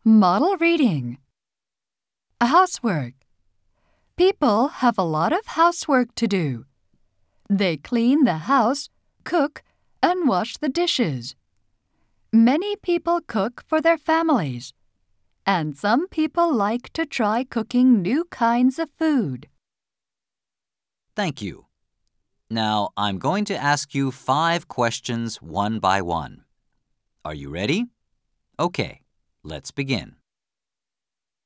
Model reading. Housework. People have a lot of housework to do. They clean the house, cook, and wash the dishes. Many people cook for their families, and some people like to try cooking new kinds of food. Thank you. Now, I'm going to ask you 5 questions one by one. Are you ready? Okay, let's begin.